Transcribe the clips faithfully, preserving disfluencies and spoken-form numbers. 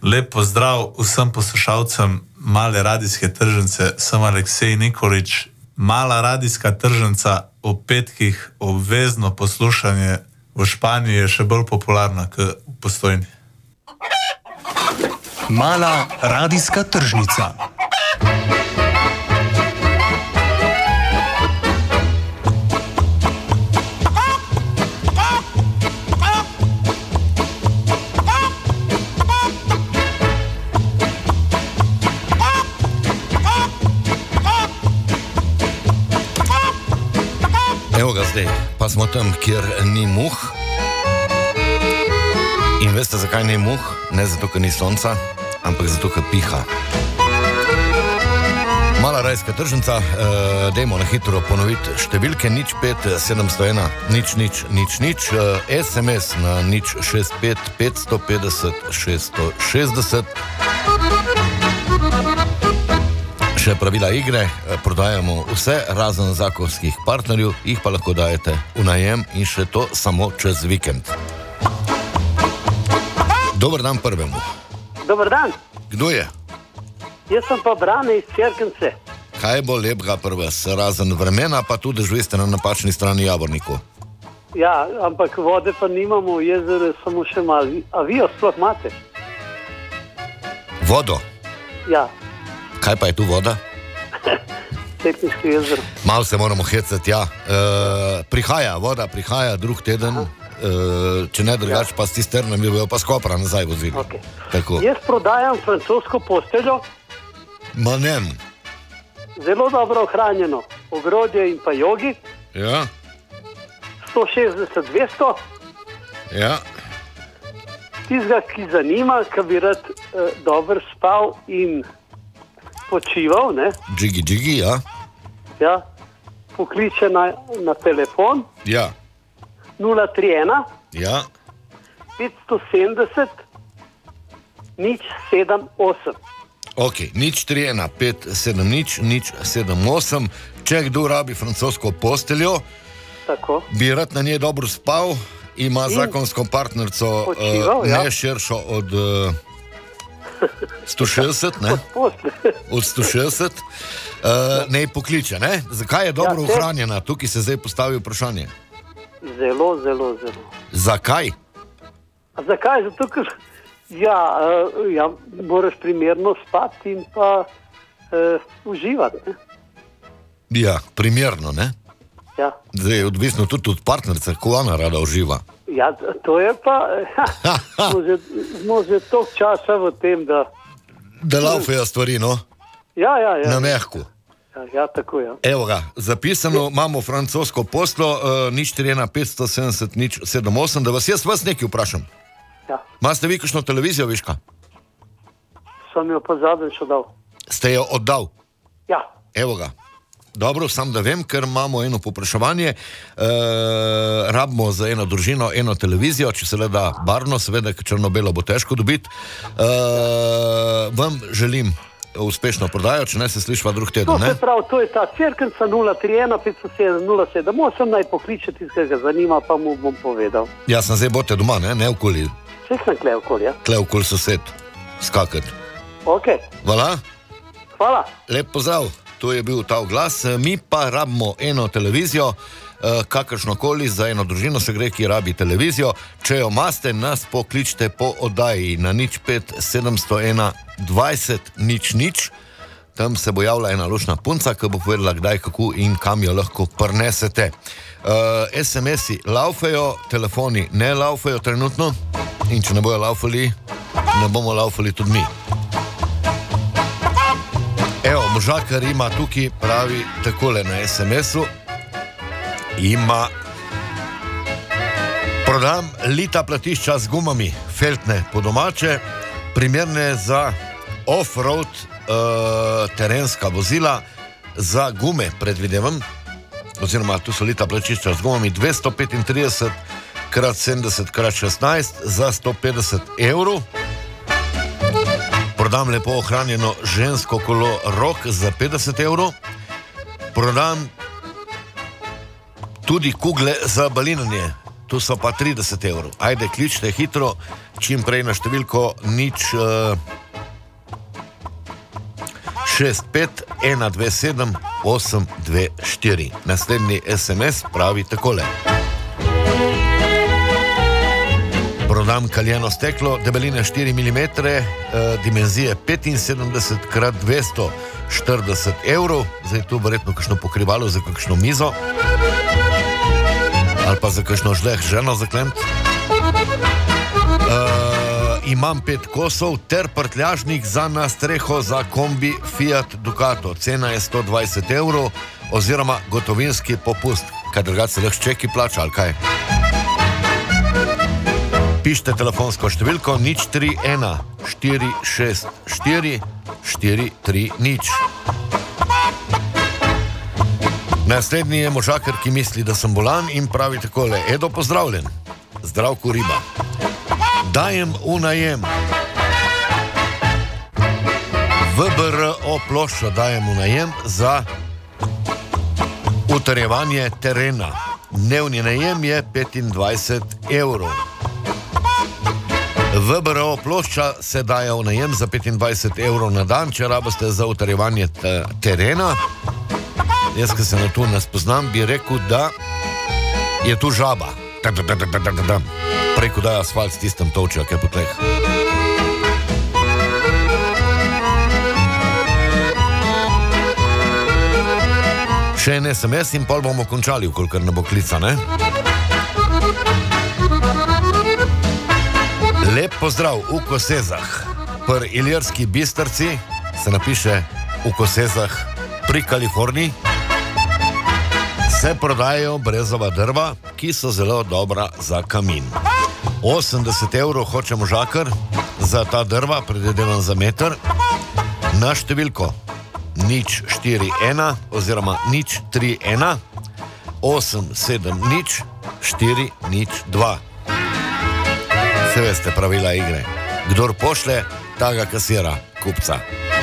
Lep pozdrav vsem poslušalcem Male radijske tržnice, sem Aleksej Nikolič. Mala radijska tržnica ob petkih, obvezno poslušanje v Španiji je še bolj popularna kot v Postojni. Mala radijska tržnica. Evo ga zdaj, pa smo tam, kjer ni muh. In veste, zakaj ni muh? Ne zato, ker ni sonca, ampak zato, ker piha. Mala radijska tržnica, eh, dajmo na hitro ponoviti številke nič pet sedemsto ena nič nič nič nič, eh, es em es na nič šest pet petsto petdeset šeststo šestdeset. Še pravila igre, prodajamo vse razen zakonskih partnerjev, jih pa lahko dajete v najem in še to samo čez vikend. Dober dan prvemu. Dober dan. Kdo je? Jaz sem pa Brane iz Cerknice. Kaj bo lepega prvas, razen vremena, pa tudi že ste na napačni strani Javorniku. Ja, ampak vode pa nimamo, jezero samo še malo. A vi jo sploh imate? Vodo? Ja. Kaj pa je tu voda? Cerkniško jezero. Malo se moramo hecati, ja. E, prihaja, voda prihaja drug teden, e, če ne drugače, ja. Pa s cisternami bojo pa s Kopra nazaj vozili. Okay. Tako. Jaz prodajam francosko posteljo. Ma ne. Zelo dobro ohranjeno. Ogrodje in pa jogi. Ja. sto šestdeset dvesto. Ja. Tizga, ki zanima, ki bi rad eh, dobro spal in počival, ne? Džigi, džigi, ja. Ja. Pokliče na, na telefon. Ja. nula tri ena. Ja. petsto sedemdeset nič sedem osem. Ok, nič tri ena pet sedem nič nič sedem osem. Če kdo rabi francosko posteljo, tako, bi rad na njej dobro spal, ima in zakonsko partnerco počival, uh, ja. ne širšo od uh, sto šestdeset, ne? Od sto šestdeset. Uh, ne pokliče, ne? Zakaj je dobro Ja, te- ohranjena? Tukaj se zdaj postavi vprašanje. Zelo, zelo, zelo. Zakaj? A zakaj? Zato, ker ja, uh, ja, moraš primerno spati in pa uh, uživati, ne? Ja, primerno, ne? Ja. Zdaj je odvisno tudi od partnerice, ko ona rada uživa. Ja, to je pa, ja, smo že, smo že toliko časa v tem, da... Da laufajo stvari, no? Ja, ja, ja. Na mehko. Ja, ja, tako, ja. Evo ga, zapisano, imamo francosko poslo, uh, nič štiri ena petsto sedemdeset nič sedem osem, da vas jaz vas nekaj vprašam. Ja. Maste vi kakšno televizijo, viška? Sem jo pa zadnjič oddal. Ste jo oddal? Ja. Evo ga. Dobro, sam da vem, ker imamo eno popraševanje, uh, rabimo za eno družino, eno televizijo, če se le da barno, seveda, ker črno-belo bo težko dobiti. Uh, vam želim uspešno prodajo, če ne se slišva drug teden, To ne? se pravi, to je ta Cerknica nula tri ena petsto sedem nula sedem osem, naj pokliče tistega zanima, pa mu bom povedal. Ja, sem zdaj bote doma, ne, ne okoli, Vse sem kle okoli, ja. tle okoli sosed, skakati. Ok, Hvala, hvala. lep pozdrav, to je bil ta oglas, mi pa rabimo eno televizijo, eh, kakršnokoli za eno družino se gre, ki rabi televizijo, če jo maste, nas pokličite po oddaji na nič pet sedemsto ena dvajset nič nič, tam se bo javila ena lušna punca, ki bo povedala, kdaj, kako in kam jo lahko prinesete. Uh, es em esi laufejo, telefoni ne laufejo trenutno in če ne bojo laufali, ne bomo laufali tudi mi. Evo, možakar ima tukaj, pravi takole na es em esu, ima prodam lita platišča z gumami, feltne po domače, primerne za off-road uh, terenska vozila, za gume predvidevam, oziroma tu so lita platišča z gumami dvesto petintrideset krat sedemdeset krat šestnajst za sto petdeset evrov. Prodam lepo ohranjeno žensko kolo Rock za petdeset evrov. Prodam tudi kugle za balinanje. tu so pa trideset evrov. Ajde, kličite hitro, čim prej na številko nič šest pet ena dve sedem osem dve štiri. Naslednji es em es pravi takole. Prodam kaljeno steklo, debeline štiri milimetre, eh, dimenzije petinsedemdeset krat dvesto štirideset evrov. Zdaj tu verjetno kakšno pokrivalo za kakšno mizo ali pa za kakšno žleh ženo zaklemt. Uh, imam pet kosov ter prtljažnik za na streho za kombi Fiat Ducato. Cena je sto dvajset evrov oziroma gotovinski popust. Kaj drugače se lahko čeki plača ali kaj? Pišite telefonsko številko nič tri ena štiri šest štiri štiri tri nič. Naslednji je možakar, ki misli, da sem bolan in pravi takole. Edo, pozdravljen. Zdravko Riba. Dajem v najem. V B R O ploščo dajem v najem za utrjevanje terena. Dnevni najem je petindvajset evrov. V B R O plošča se daje v najem za petindvajset evrov na dan, če rabite za utrjevanje terena. Jaz, ki se na to ne spoznam, bi rekel, da je tu žaba. Preko da je asfalt s tistem tolčja, kaj po tleh. Še en es em es in pol bomo končali, kolikor ne bo klica, ne? Lep pozdrav v Kosezah. Pri Ilirski Bistrci se napiše v Kosezah pri Kaliforniji. Se prodajajo brezova drva, ki so zelo dobra za kamin. osemdeset evrov hoče možakar za ta drva, predvidevam za meter, na številko nič štiri ena oziroma nič tri ena osem sedem nič štiri nič dva. Se veste pravila igre. Kdor pošle, taga kasira kupca.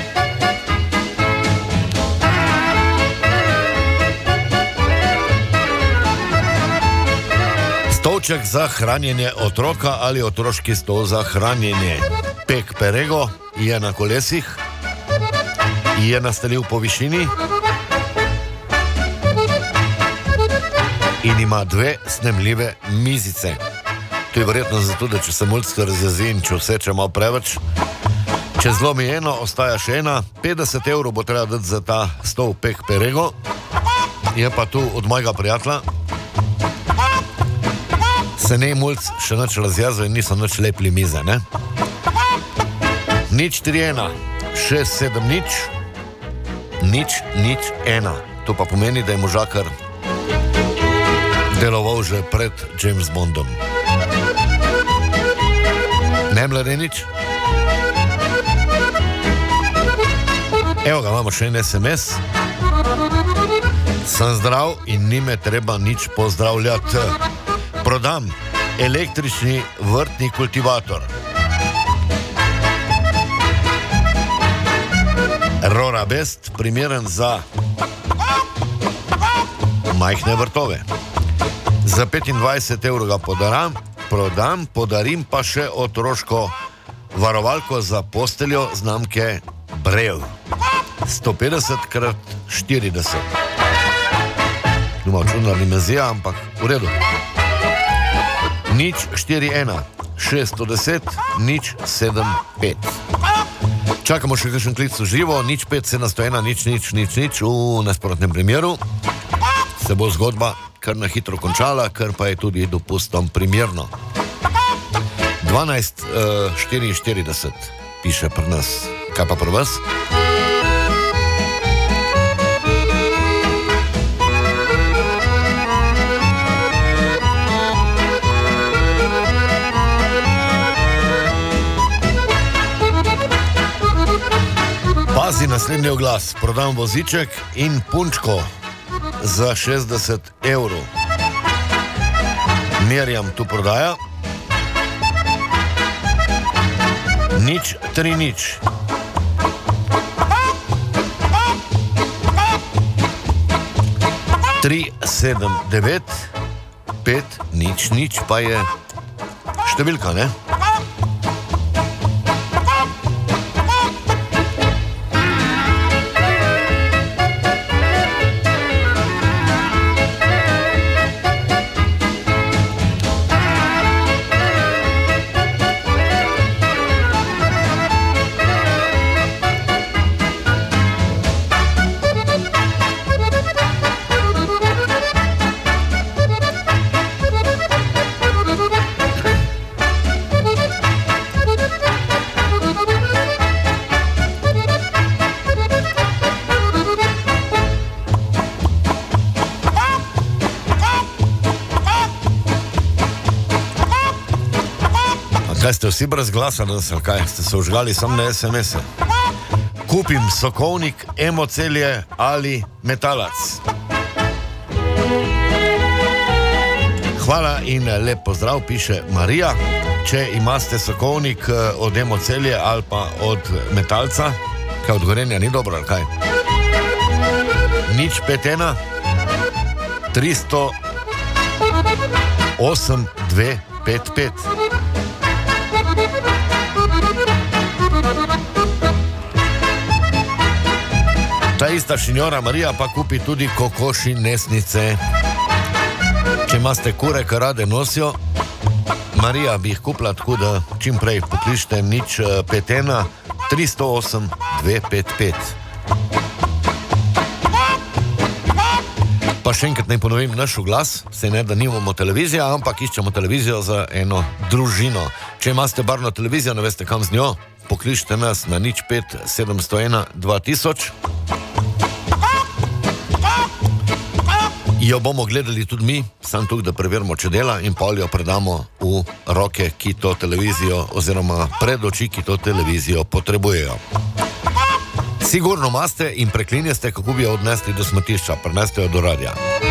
Stolček za hranjenje otroka ali otroški stol za hranjenje. Pek Perego je na kolesih, je nastalil po višini in ima dve snemljive mizice. To je verjetno zato, da če se mulcka razjezi in če vse, če malo preveč, če zlomi eno, ostaja še ena. petdeset evrov bo treba dati za ta stol Pek Perego. Je pa tu od mojega prijatelja. Se ne mulc še nič razjazil in niso nič lepli mize, ne? nič tri ena šest sedem nič nič nič ena. To pa pomeni, da je možakar deloval že pred James Bondom. Ne, Mladenič? Evo ga, imamo še en es em es. Sem zdrav in ni me treba nič pozdravljati. Prodam električni vrtni kultivator. Rora Best, primeren za majhne vrtove. Za petindvajset evrov ga podaram, prodam, podarim pa še otroško varovalko za posteljo znamke Brev. sto petdeset krat štirideset. Nima čudna dimenzija, ampak v redu. nič štiri ena šeststo deset nič sedem pet. Čakamo še kakšen klic v živo. Nič pet sedemsto ena nič nič nič nič. V nasprotnem primeru se bo zgodba kar na hitro končala, kar pa je tudi dopustom primerno. dvanajst štiriinštirideset piše pri nas. Kaj pa pri vas? Pazi, naslednji oglas. Prodam voziček in punčko za šestdeset evrov. Merjam tu prodaja. Nič, tri nič. Tri, sedem, devet, pet, nič, nič pa je številka, ne? Kaj ste vsi brez glasa, da se kaj? Ste se užgali samo na es em es-e? Kupim sokovnik, emocelje ali metalac. Hvala in lep pozdrav, piše Marija. Če imate sokovnik od emocelje ali pa od metalca, kaj od Gorenja ni dobro, ali kaj? Nič pet ena, tristo osem dve pet pet. Ta ista šinjora Marija pa kupi tudi kokoši nesnice. Če imate kure, ki rade nosijo, Marija bi jih kupila, tako da čim prej pokličite nič pet ena, tristo osem dve pet pet. Pa še enkrat naj ponovim naš glas, se ne, da nimamo televizije, ampak iščemo televizijo za eno družino. Če imate barvno televizijo, ne veste kam z njo, pokličite nas na nič pet sedemsto ena dva tisoč. Jo bomo gledali tudi mi, sam tukaj, da preverimo, če dela, in pa jo predamo v roke, ki to televizijo, oziroma pred oči, ki to televizijo potrebujejo. Sigurno maste in preklinjeste, kako bi jo odnesli do smetišča, preneste jo do radia.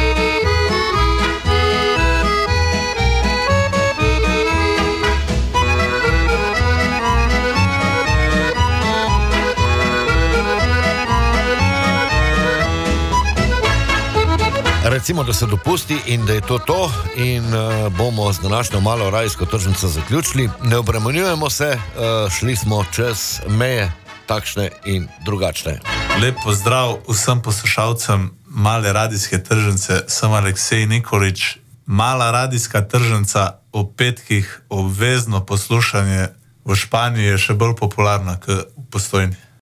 Recimo, da se dopusti in da je to to in uh, bomo z današnjo malo radijsko tržnico zaključili. Ne obremenjujemo se, uh, šli smo čez meje takšne in drugačne. Lep pozdrav vsem poslušalcem male radijske tržnice, sem Aleksej Nikolič. Mala radijska tržnica ob petkih, obvezno poslušanje v Španiji je še bolj popularna kot v Postojni.